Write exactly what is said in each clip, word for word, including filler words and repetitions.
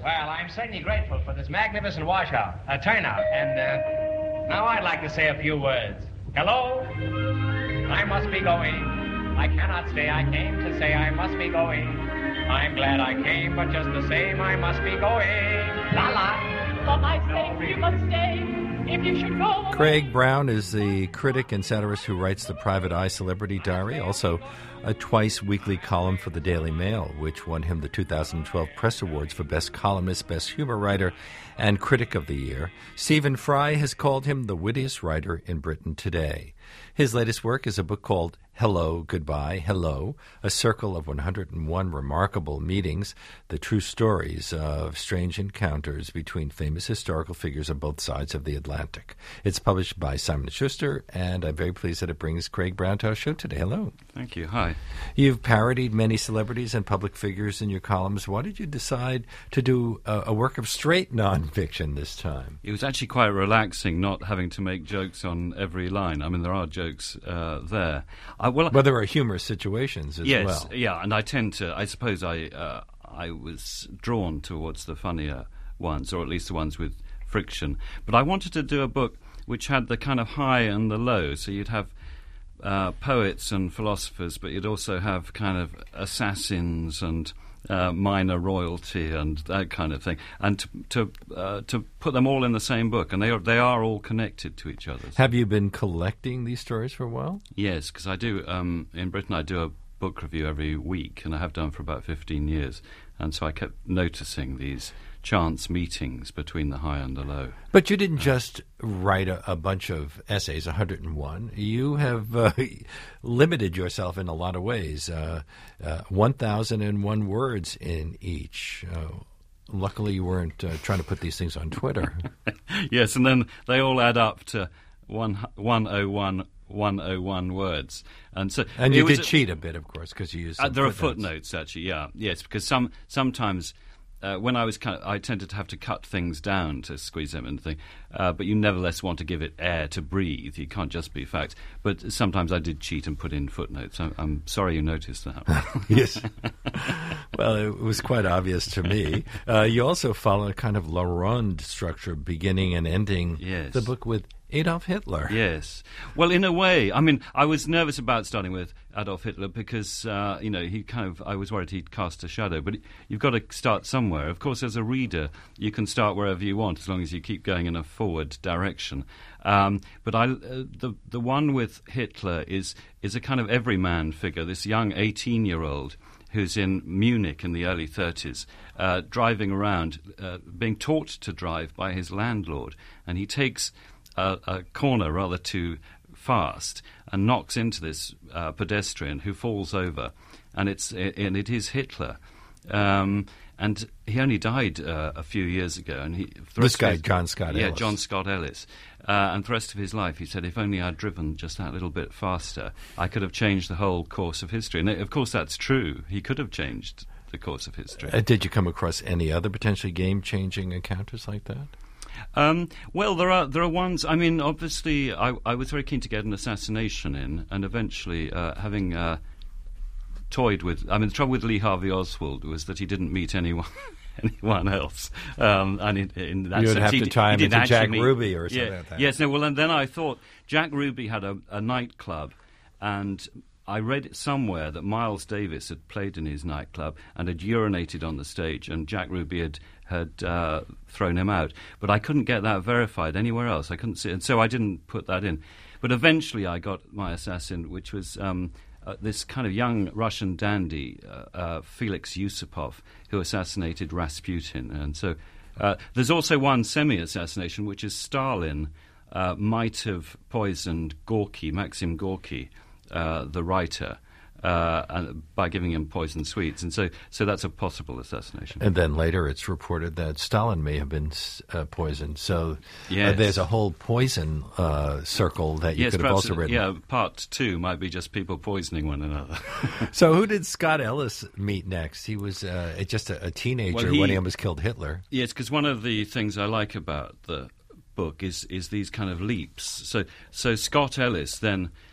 Well, I'm certainly grateful for this magnificent washout, uh, turnout, and uh, now I'd like to say a few words. Hello? I must be going. I cannot stay. I came to say I must be going. I'm glad I came, but just the same, I must be going. La la. For my sake, you must stay. If you should go. Craig Brown is the critic and satirist who writes the Private Eye Celebrity Diary, also a twice-weekly column for the Daily Mail, which won him the two thousand twelve Press Awards for Best Columnist, Best Humor Writer, and Critic of the Year. Stephen Fry has called him the wittiest writer in Britain today. His latest work is a book called Hello, Goodbye, Hello, A Circle of one hundred one Remarkable Meetings, the true stories of strange encounters between famous historical figures on both sides of the Atlantic. It's published by Simon and Schuster, and I'm very pleased that it brings Craig Brown to our show today. Hello. Thank you. Hi. You've parodied many celebrities and public figures in your columns. Why did you decide to do a, a work of straight nonfiction this time? It was actually quite relaxing not having to make jokes on every line. I mean, there are jokes uh, there. I, well, well, there are humorous situations as yes, well. Yes, yeah, and I tend to, I suppose I, uh, I was drawn towards the funnier ones, or at least the ones with friction. But I wanted to do a book which had the kind of high and the low, so you'd have uh, poets and philosophers, but you'd also have kind of assassins and uh, minor royalty and that kind of thing, and to to, uh, to put them all in the same book, and they are, they are all connected to each other. Have you been collecting these stories for a while? Yes, because I do, um, in Britain I do a book review every week, and I have done for about fifteen years, and so I kept noticing these chance meetings between the high and the low. But you didn't just write a, a bunch of essays, one hundred one. You have uh, limited yourself in a lot of ways, uh, uh, one thousand one words in each. Uh, luckily, you weren't uh, trying to put these things on Twitter. Yes, and then they all add up to one, one oh one one oh one words, and so and you did a, cheat a bit, of course, because you used uh, there footnotes. are footnotes actually. Yeah, yes, because some sometimes uh, when I was kind of, I tended to have to cut things down to squeeze them in the thing, uh, but you nevertheless want to give it air to breathe. You can't just be facts. But sometimes I did cheat and put in footnotes. I'm, I'm sorry you noticed that. Yes. Well, it was quite obvious to me. Uh, you also follow a kind of La Ronde structure, beginning and ending yes. the book with Adolf Hitler. Yes. Well, in a way, I mean, I was nervous about starting with Adolf Hitler because, uh, you know, he kind of, I was worried he'd cast a shadow, but you've got to start somewhere. Of course, as a reader, you can start wherever you want as long as you keep going in a forward direction. Um, but I, uh, the the one with Hitler is is a kind of everyman figure, this young eighteen-year-old who's in Munich in the early thirties, uh, driving around, uh, being taught to drive by his landlord, and he takes A, a corner rather too fast and knocks into this uh, pedestrian who falls over, and it's and it is Hitler, um, and he only died uh, a few years ago. And he this guy his, John Scott yeah Ellis. John Scott Ellis, uh, and for the rest of his life he said, if only I'd driven just that little bit faster, I could have changed the whole course of history. And of course that's true. He could have changed the course of history. Uh, did you come across any other potentially game-changing encounters like that? Um, well, there are there are ones. I mean, obviously, I, I was very keen to get an assassination in, and eventually, uh, having uh, toyed with. I mean, the trouble with Lee Harvey Oswald was that he didn't meet anyone. anyone else, um, and in, in that you would sense, have he, to tie him he into Jack meet, Ruby or something yeah, like that. Yes, no. Well, and then I thought Jack Ruby had a, a nightclub, and I read it somewhere that Miles Davis had played in his nightclub and had urinated on the stage, and Jack Ruby had had uh, thrown him out. But I couldn't get that verified anywhere else. I couldn't see it, and so I didn't put that in. But eventually I got my assassin, which was um, uh, this kind of young Russian dandy, uh, uh, Felix Yusupov, who assassinated Rasputin. And so uh, there's also one semi-assassination, which is Stalin uh, might have poisoned Gorky, Maxim Gorky, uh, the writer, Uh, and by giving him poisoned sweets, and so so that's a possible assassination. And then later, it's reported that Stalin may have been uh, poisoned. So yes. uh, there's a whole poison uh, circle that you yes, could have also it, written. Yeah, part two might be just people poisoning one another. So who did Scott Ellis meet next? He was uh, just a, a teenager well, he, when he almost killed Hitler. Yes, because one of the things I like about the book is is these kind of leaps. So so Scott Ellis then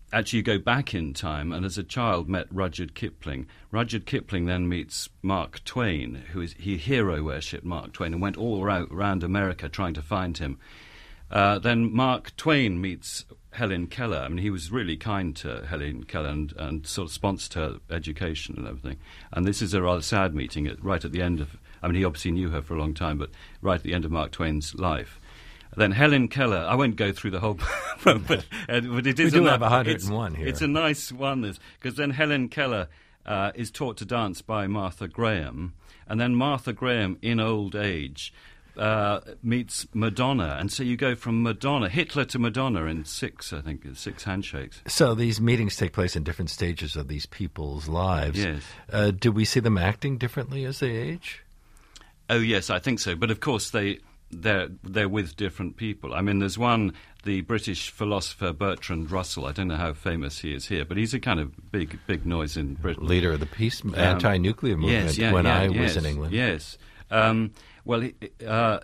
actually you go back in time and as a child met Rudyard Kipling. Rudyard Kipling then meets Mark Twain, who is he hero worshipped Mark Twain and went all around, around America trying to find him. Uh, then Mark Twain meets Helen Keller. I mean, he was really kind to Helen Keller and, and sort of sponsored her education and everything. And this is a rather sad meeting at, right at the end of, I mean, he obviously knew her for a long time, but right at the end of Mark Twain's life. Then Helen Keller, I won't go through the whole, but, but it is we do a, have one hundred and one it's, here. It's a nice one, because then Helen Keller uh, is taught to dance by Martha Graham, and then Martha Graham, in old age, uh, meets Madonna, and so you go from Madonna, Hitler to Madonna in six, I think, six handshakes. So these meetings take place in different stages of these people's lives. Yes. Uh, do we see them acting differently as they age? Oh, yes, I think so. But, of course, they... They're, they're with different people. I mean, there's one, the British philosopher Bertrand Russell. I don't know how famous he is here, but he's a kind of big big noise in Britain. Leader of the peace, um, anti-nuclear movement yes, yeah, when yeah, I yes, was in England. Yes. Um, well, he, uh,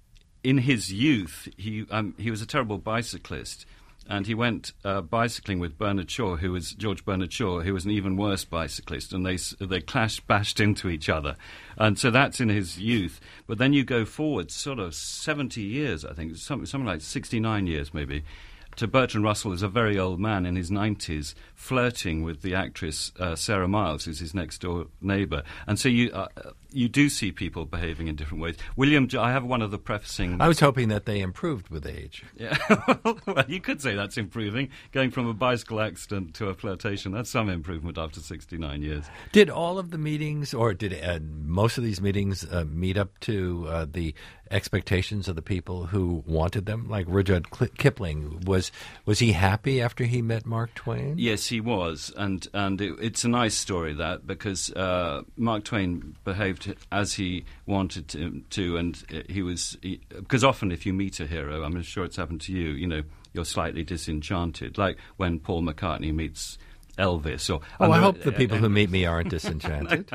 in his youth, he um, he was a terrible bicyclist. And he went uh, bicycling with Bernard Shaw, who was George Bernard Shaw, who was an even worse bicyclist, and they they clashed, bashed into each other, and so that's in his youth. But then you go forward, sort of seventy years, I think, something something like sixty-nine years maybe, to Bertrand Russell as a very old man in his nineties, flirting with the actress uh, Sarah Miles, who's his next door neighbour, and so you uh, you do see people behaving in different ways. William, I have one of the prefacing. I was hoping that they improved with age. Yeah, well, you could say that's improving. Going from a bicycle accident to a flirtation, that's some improvement after sixty-nine years. Did all of the meetings, or did uh, most of these meetings uh, meet up to uh, the expectations of the people who wanted them? Like Rudyard Kipling, was was he happy after he met Mark Twain? Yes, he was, and and it, it's a nice story, that, because uh, Mark Twain behaved as he wanted to, to and he was he, because often if you meet a hero, I'm sure it's happened to you, you know, you're slightly disenchanted, like when Paul McCartney meets Elvis. Or oh, I hope the people uh, who meet me aren't disenchanted.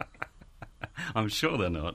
I'm sure they're not.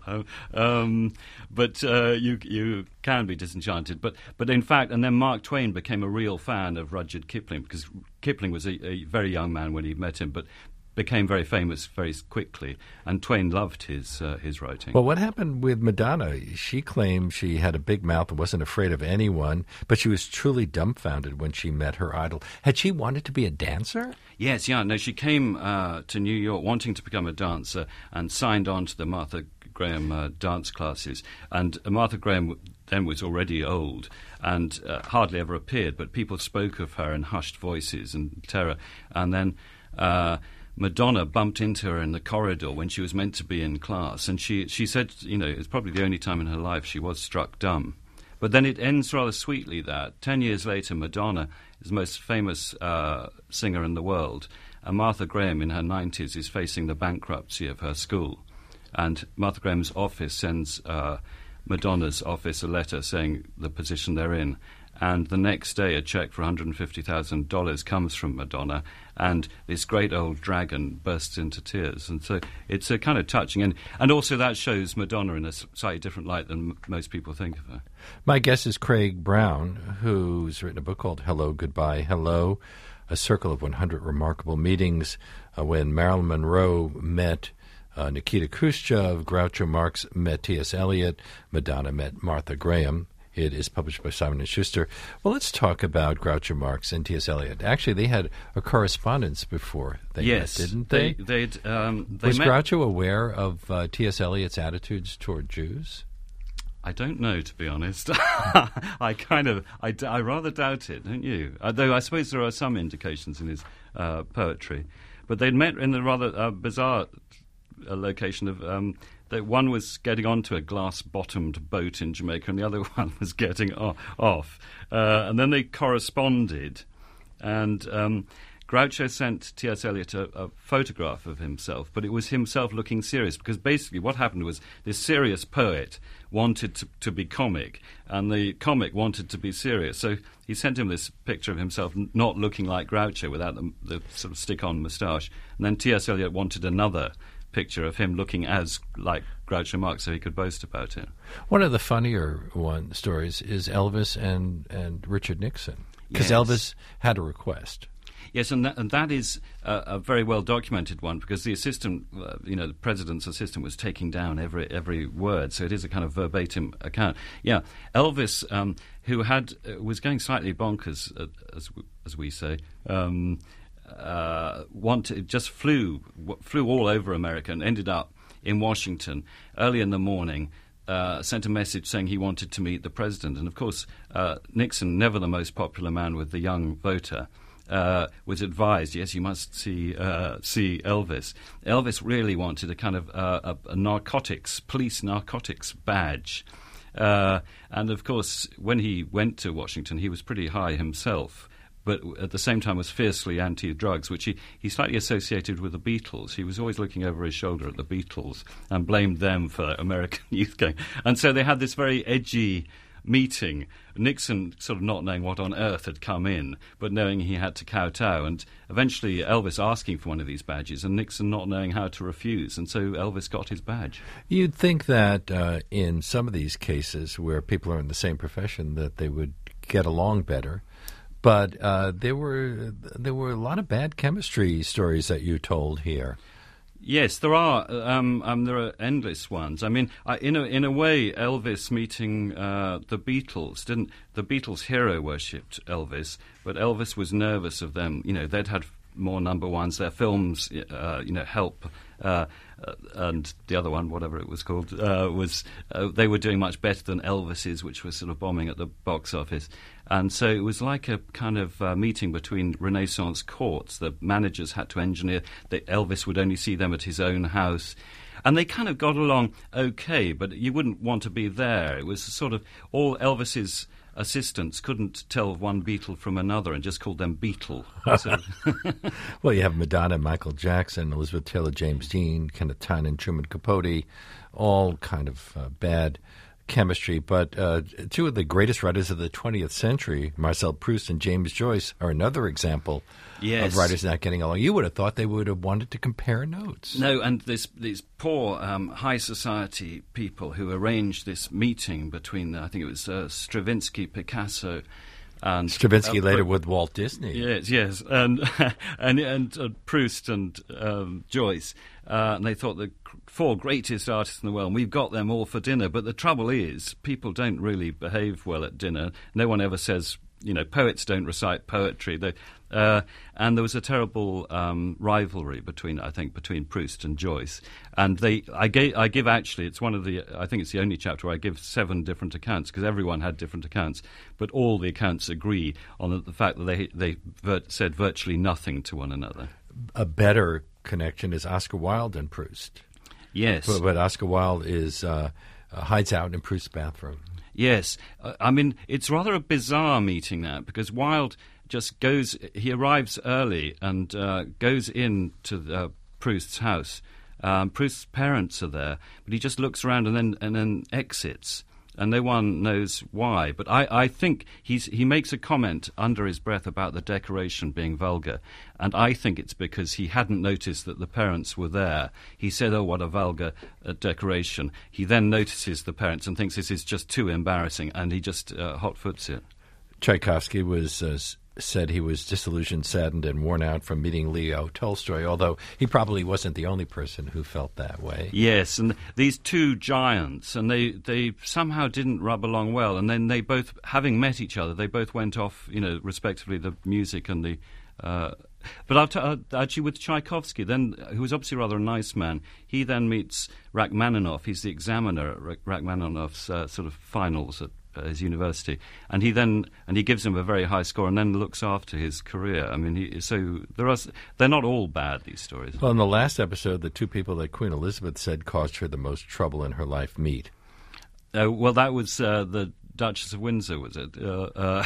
Um, but uh, you you can be disenchanted. But but in fact, and then Mark Twain became a real fan of Rudyard Kipling, because Kipling was a, a very young man when he met him, but became very famous very quickly, and Twain loved his uh, his writing. Well, what happened with Madonna? She claimed she had a big mouth and wasn't afraid of anyone, but she was truly dumbfounded when she met her idol. Had she wanted to be a dancer? Yes, yeah. No, she came uh, to New York wanting to become a dancer and signed on to the Martha Graham uh, dance classes. And uh, Martha Graham then was already old and uh, hardly ever appeared, but people spoke of her in hushed voices and terror. And then Uh, Madonna bumped into her in the corridor when she was meant to be in class, and she, she said, you know, it's probably the only time in her life she was struck dumb. But then it ends rather sweetly that ten years later, Madonna is the most famous uh, singer in the world, and Martha Graham in her nineties is facing the bankruptcy of her school. And Martha Graham's office sends uh, Madonna's office a letter saying the position they're in. And the next day, a cheque for one hundred fifty thousand dollars comes from Madonna, and this great old dragon bursts into tears. And so it's a kind of touching. And, and also that shows Madonna in a slightly different light than m- most people think of her. My guest is Craig Brown, who's written a book called Hello, Goodbye, Hello, A Circle of one hundred Remarkable Meetings, uh, when Marilyn Monroe met uh, Nikita Khrushchev, Groucho Marx met T S. Eliot, Madonna met Martha Graham. It is published by Simon and Schuster. Well, let's talk about Groucho Marx and T S. Eliot. Actually, they had a correspondence before they yes, met, didn't they? they they'd, um, they Was met... Groucho aware of uh, T S. Eliot's attitudes toward Jews? I don't know, to be honest. I kind of, I, d- I rather doubt it, don't you? Uh, though I suppose there are some indications in his uh, poetry. But they'd met in a rather uh, bizarre uh, location of... Um, that one was getting onto a glass-bottomed boat in Jamaica and the other one was getting o- off. Uh, and then they corresponded, and um, Groucho sent T S. Eliot a, a photograph of himself, but it was himself looking serious, because basically what happened was this serious poet wanted to, to be comic, and the comic wanted to be serious. So he sent him this picture of himself not looking like Groucho without the, the sort of stick-on moustache. And then T S. Eliot wanted another picture of him looking as like Groucho Marx so he could boast about it. One of the funnier one stories is Elvis and, and Richard Nixon, because yes. Elvis had a request. Yes, and that, and that is uh, a very well documented one, because the assistant, uh, you know, the president's assistant was taking down every every word, so it is a kind of verbatim account. Yeah, Elvis, um, who had uh, was going slightly bonkers, uh, as as we say. Um, uh, wanted just flew w- flew all over America and ended up in Washington early in the morning. Uh, sent a message saying he wanted to meet the president. And, of course, uh, Nixon, never the most popular man with the young voter, uh, was advised, yes, you must see uh, see Elvis. Elvis really wanted a kind of uh, a, a narcotics, police narcotics badge. Uh, and, of course, when he went to Washington, he was pretty high himself, but at the same time was fiercely anti-drugs, which he, he slightly associated with the Beatles. He was always looking over his shoulder at the Beatles and blamed them for American youth going. And so they had this very edgy meeting, Nixon sort of not knowing what on earth had come in, but knowing he had to kowtow, and eventually Elvis asking for one of these badges and Nixon not knowing how to refuse, and so Elvis got his badge. You'd think that uh, in some of these cases where people are in the same profession that they would get along better. But uh, there were there were a lot of bad chemistry stories that you told here. Yes, there are. Um, um, there are endless ones. I mean, I, in a in a way, Elvis meeting uh, the Beatles didn't. The Beatles' hero worshipped Elvis, but Elvis was nervous of them. You know, they'd had more number ones. Their films, uh, you know, Help. Uh, uh, and the other one, whatever it was called, uh, was uh, they were doing much better than Elvis's, which was sort of bombing at the box office. And so it was like a kind of uh, meeting between Renaissance courts. The managers had to engineer that Elvis would only see them at his own house. And they kind of got along okay, but you wouldn't want to be there. It was sort of all Elvis's assistants couldn't tell one Beatle from another and just called them Beatle. So well, you have Madonna, Michael Jackson, Elizabeth Taylor, James Dean, Kenneth Tynan, Truman Capote, all kind of uh, bad chemistry. But uh, two of the greatest writers of the twentieth century, Marcel Proust and James Joyce, are another example yes. of writers not getting along. You would have thought they would have wanted to compare notes. No, and this, these poor um, high society people who arranged this meeting between, I think it was uh, Stravinsky, Picasso, and Stravinsky uh, later Pr- with Walt Disney. Yes, yes, and and and uh, Proust and um, Joyce. Uh, and they thought the four greatest artists in the world, and we've got them all for dinner. But the trouble is, people don't really behave well at dinner. No one ever says, you know, poets don't recite poetry. They, uh, and there was a terrible um, rivalry between, I think, between Proust and Joyce. And they, I, gave, I give actually, it's one of the, I think it's the only chapter where I give seven different accounts, because everyone had different accounts, but all the accounts agree on the, the fact that they they vir- said virtually nothing to one another. A better connection is Oscar Wilde and Proust. Yes. But, but Oscar Wilde is uh, uh, hides out in Proust's bathroom. Yes. Uh, I mean, it's rather a bizarre meeting that, because Wilde just goes, he arrives early and uh, goes in to uh, Proust's house. Um, Proust's parents are there, but he just looks around and then and then exits. And no one knows why. But I, I think he's, he makes a comment under his breath about the decoration being vulgar. And I think it's because he hadn't noticed that the parents were there. He said, oh, what a vulgar uh, decoration. He then notices the parents and thinks this is just too embarrassing, and he just uh, hot-foots it. Tchaikovsky was uh, said he was disillusioned, saddened, and worn out from meeting Leo Tolstoy, although he probably wasn't the only person who felt that way. Yes, and these two giants, and they, they somehow didn't rub along well, and then they both, having met each other, they both went off, you know, respectively, the music and the... Uh, but I'll t- uh, actually, with Tchaikovsky, then, who was obviously rather a nice man, he then meets Rachmaninoff. He's the examiner at Rachmaninoff's uh, sort of finals at his university, and he then and he gives him a very high score, and then looks after his career. I mean, he, so there are they're not all bad, these stories. Well, in the last episode, the two people that Queen Elizabeth said caused her the most trouble in her life meet. Uh, well, that was uh, the Duchess of Windsor, was it? Uh, uh,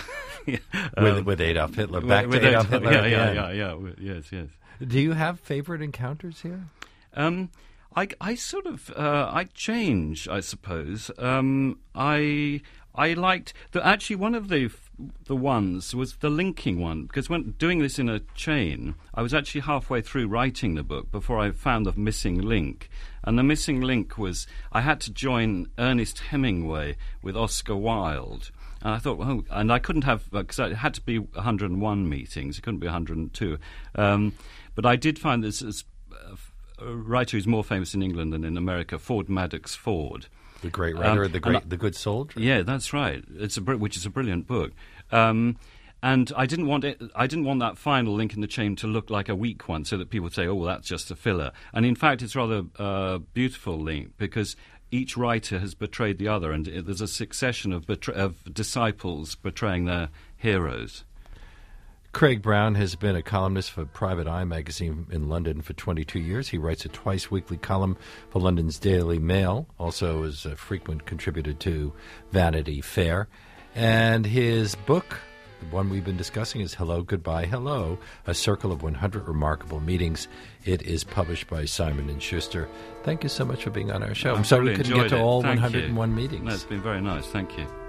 with, um, with Adolf Hitler. Back with to Adolf Hitler. Yeah, yeah, again. yeah, yeah. Yes, yes. Do you have favorite encounters here? Um, I, I sort of uh, I change, I suppose. Um, I. I liked the, actually one of the the ones was the linking one, because when doing this in a chain, I was actually halfway through writing the book before I found the missing link, and the missing link was I had to join Ernest Hemingway with Oscar Wilde, And I thought, well, and I couldn't have, because it had to be one hundred one meetings, it couldn't be one hundred two. Um, but I did find this as a writer who's more famous in England than in America, Ford Madox Ford. The great writer, um, the great, I, the Good Soldier. Yeah, that's right. It's a which is a brilliant book. Um, and I didn't want it. I didn't want that final link in the chain to look like a weak one, so that people would say, "Oh, well, that's just a filler." And in fact, it's rather a uh, beautiful link because each writer has betrayed the other, and it, there's a succession of, betray- of disciples betraying their heroes. Craig Brown has been a columnist for Private Eye magazine in London for twenty-two years. He writes a twice-weekly column for London's Daily Mail, also is a frequent contributor to Vanity Fair. And his book, the one we've been discussing, is Hello, Goodbye, Hello, A Circle of one hundred Remarkable Meetings. It is published by Simon and Schuster. Thank you so much for being on our show. I've I'm sorry really we couldn't get to it. all Thank one hundred one you. meetings. No, it's been very nice. Thank you.